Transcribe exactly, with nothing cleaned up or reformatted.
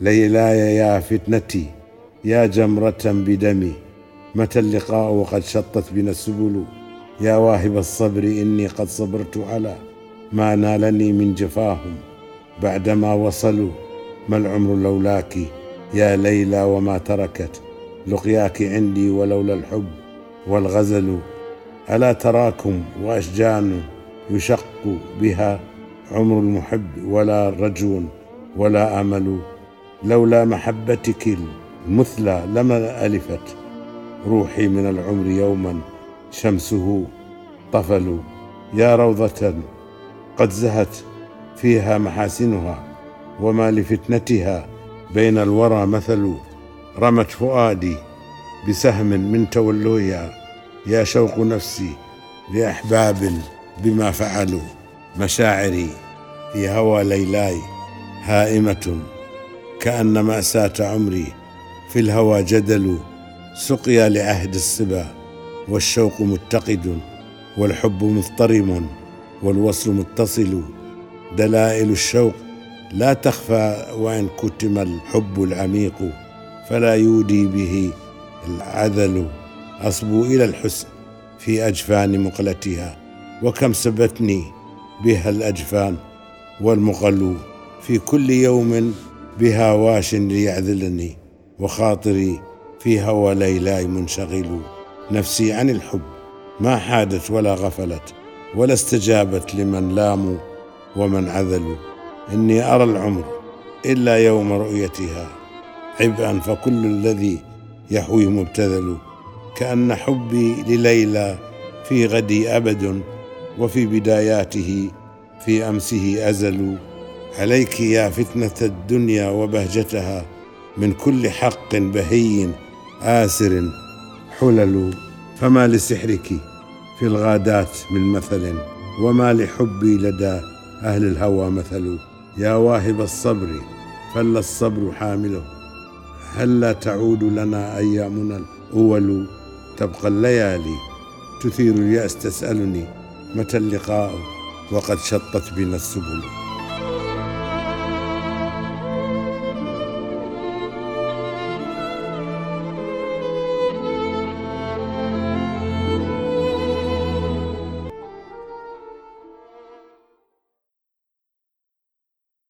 ليلاي يا فتنتي يا جمرة بدمي، متى اللقاء وقد شطت بنا السبل؟ يا واهب الصبر إني قد صبرت على ما نالني من جفاهم بعدما وصلوا. ما العمر لولاك يا ليلى وما تركت لقياك عندي ولولا الحب والغزل. ألا تراكم وأشجان يشق بها عمر المحب ولا رجو ولا أمل؟ لولا محبتك المثلى لما ألفت روحي من العمر يوما شمسه طفل. يا روضة قد زهت فيها محاسنها وما لفتنتها بين الورى مثل. رمت فؤادي بسهم من توليها يا شوق نفسي لأحباب بما فعلوا. مشاعري في هوى ليلاي هائمة كأن مأساة عمري في الهوى جدل. سقيا لعهد الصبا والشوق متقد والحب مضطرم والوصل متصل. دلائل الشوق لا تخفى وإن كتم الحب العميق فلا يودي به العذل. أصبو إلى الحسن في أجفان مقلتها وكم سبتني بها الأجفان والمقل. في كل يوم بها واش ليعذلني وخاطري في هوى ليلاي منشغل. نفسي عن الحب ما حادت ولا غفلت ولا استجابت لمن لاموا ومن عذلوا. إني أرى العمر إلا يوم رؤيتها عبئا فكل الذي يحوي مبتذل. كأن حبي لليلى في غدي أبد وفي بداياته في أمسه أزل. عليك يا فتنة الدنيا وبهجتها من كل حق بهي آسر حلل. فما لسحرك في الغادات من مثل وما لحبي لدى أهل الهوى مثل. يا واهب الصبر فل الصبر حامله هل لا تعود لنا أيامنا الأول؟ تبقى الليالي تثير اليأس تسألني متى اللقاء وقد شطت بنا السبل.